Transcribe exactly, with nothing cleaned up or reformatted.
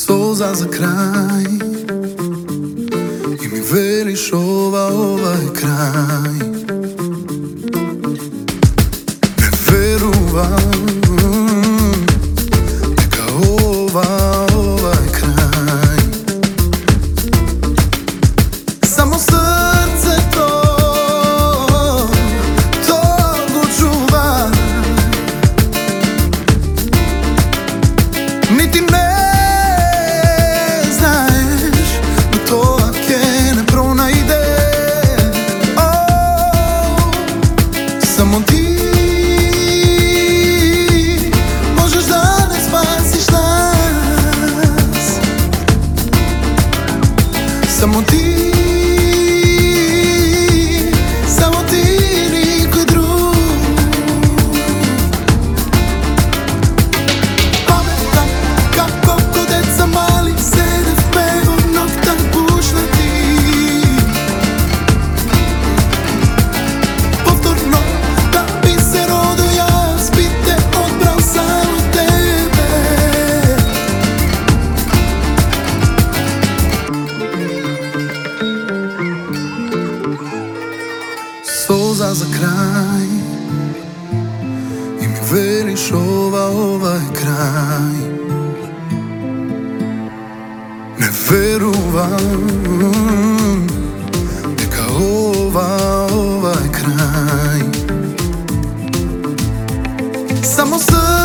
Soza za kraj i mi veliš ova, ovaj kraj. Ne veruvam neka ova, ovaj kraj. Samo srce to, to go čuva. Niti ne samo ti možeš da ne spasiš nas. Samo ti, samo ti, niko drug. Pametam kako ko deca mali sede v pevu noktan pušlati. Povtorno soza za kraj i mi veliš ova, ovaj kraj. Ne veruvam neka ova, ovaj kraj. Samo srce